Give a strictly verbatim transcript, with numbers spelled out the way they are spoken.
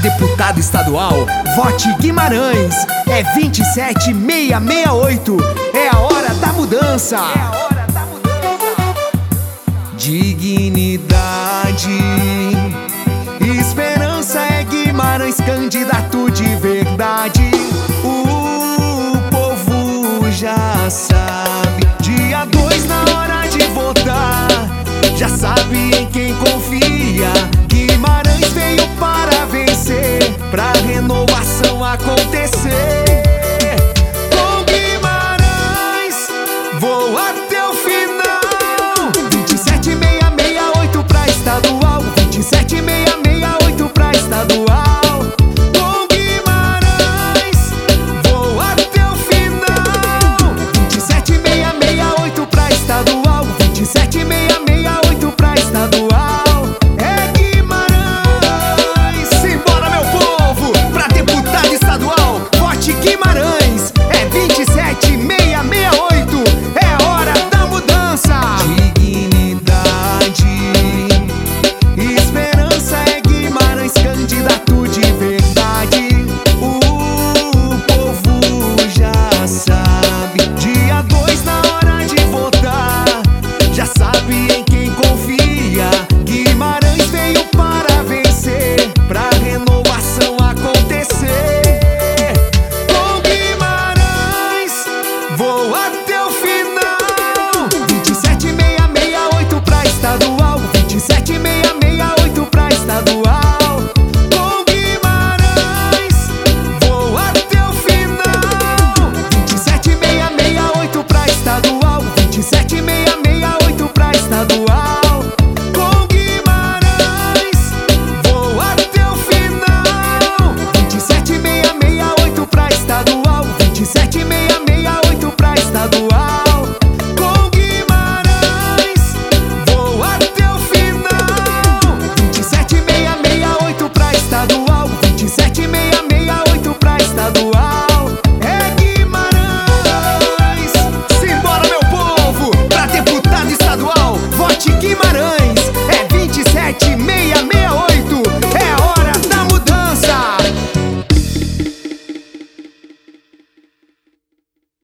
deputado estadual, vote Guimarães. É vinte e sete seiscentos e sessenta e oito. É a hora da mudança. É a hora da mudança. Dignidade, esperança é Guimarães, candidato de verdade. O povo já sabe. Dia dois na hora de votar, já sabe em quem confia. Guimarães veio para vencer, pra renovação acontecer. Com Guimarães vou até o final. vinte e sete seiscentos e sessenta e oito pra estadual, vinte e sete seiscentos e sessenta e oito pra estadual. Com Guimarães vou até o final. vinte e sete seiscentos e sessenta e oito pra estadual, vinte e sete seiscentos e sessenta e oito pra estadual. Guimarães é vinte e sete seiscentos e sessenta e oito. É a hora da mudança. Dignidade, esperança é Guimarães, candidato de verdade. O povo já sabe. Dia dois na hora de votar, já sabe em quem confia. Guimarães veio para vencer, pra renovação acontecer. Vou até o final. vinte e sete seiscentos e sessenta e oito pra estadual, vinte e sete seiscentos e sessenta e oito pra estadual. Com Guimarães vou até o final. vinte e sete seiscentos e sessenta e oito pra estadual, vinte e sete seiscentos e sessenta e oito pra estadual. Com Guimarães vou até o final. vinte e sete seiscentos e sessenta e oito pra estadual, vinte e sete seiscentos e sessenta e oito pra estadual. Com Guimarães vou até o final. vinte e sete seiscentos e sessenta e oito pra estadual, vinte e sete seiscentos e sessenta e oito pra estadual. É Guimarães. Simbora, meu povo, pra deputado estadual, vote Guimarães. É vinte e sete seiscentos e sessenta e oito.